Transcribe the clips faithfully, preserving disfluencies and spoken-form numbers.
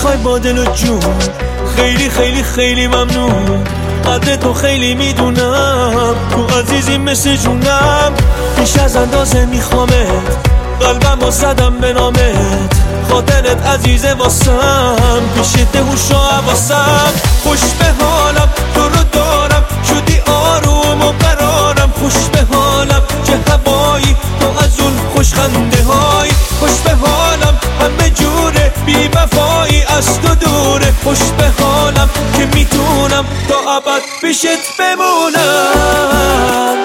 میخوای با دل و جون، خیلی خیلی خیلی ممنون. قدر تو خیلی میدونم، تو عزیزی مثل جونم. بیش از اندازه میخوامت، قلبم رو زدم به نامت. خاطرت عزیزه واسم، پیشت هوش و حواسم. خوش به حالم تو رو دارم، شدی آروم و قرارم. خوش به حالم چه هوایی تو از اون خوش خنده های. خوش به حالم همه جوره، بی وفایی از تو دوره. خوش به حالم که میتونم تا ابد پیشت بمونم.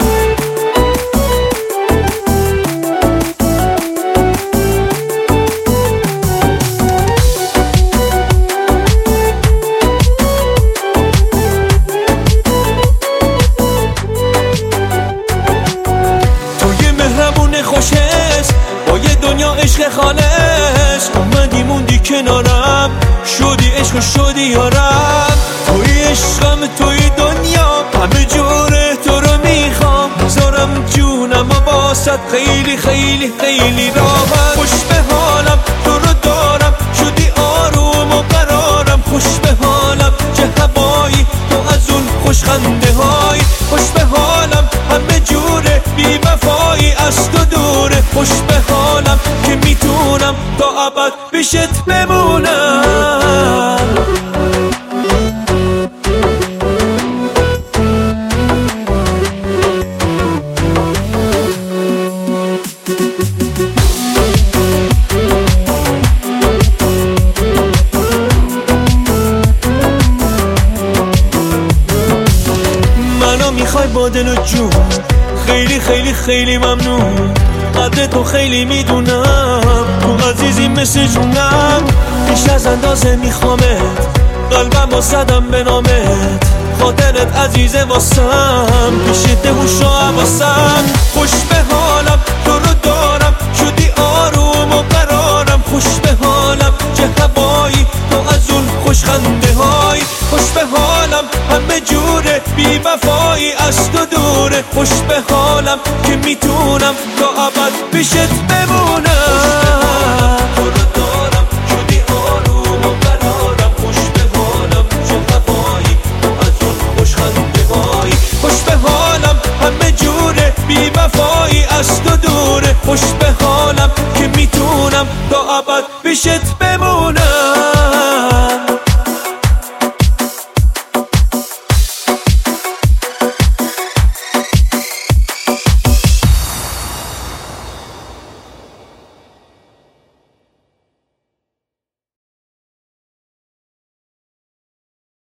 خوشش با یه دنیا عشق خالص، اومدی موندی کنارم، شدی عشق شدی یارم. توی عشقم توی دنیا، همه جوره تو رو میخوام. میذارم جونم و باست خیلی خیلی خیلی راحت. خوش به حالم تو رو دارم، شدی آروم و قرارم. خوش به حالم چه هوایی تو از اون خوش خنده های. خوش به حالم همه جوره، بی وفایی از تو دوره. خوش به حالم که میتونم تا ابد پیشت بمونم. منو میخوای با دل و جون، خیلی خیلی خیلی ممنون. قدر تو خیلی میدونم، تو عزیزی مثل جونم. بیش از اندازه میخوامت، قلبم رو زدم به نامت. خاطرت عزیزه واسم، پیشت هوش و حواسم. خوش به حالم تو رو دارم، شدی آروم و قرارم. خوش به حالم چه هوایی تو از اون خوش خنده های. خوش به حالم همه جوره، بی وفایی از تو دوره. خوش به حالم که میتونم تا ابد پیشت بمونم. تو رو دارم، شدی آروم و قرارم. خوش به حالم چه هوایی تو از اون خوش خنده های. خوش به حالم همه جوره، بی وفایی از تو دوره. خوش به حالم که میتونم تا ابد پیشت بمونم.